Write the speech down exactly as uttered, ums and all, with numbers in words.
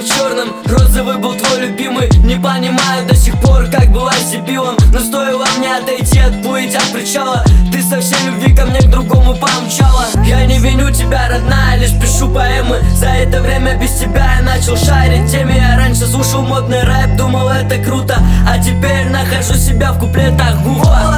черным, розовый был твой любимый. Не понимаю до сих пор, как была дебилом, но стоило мне отойти, отплыть от причала, ты со всей любви ко мне к другому помчала. Я не виню тебя, родная, лишь пишу поэмы. За это время без тебя я начал шарить теми. Я раньше слушал модный рэп, думал это круто, а теперь нахожу себя в куплетах. Гуфа.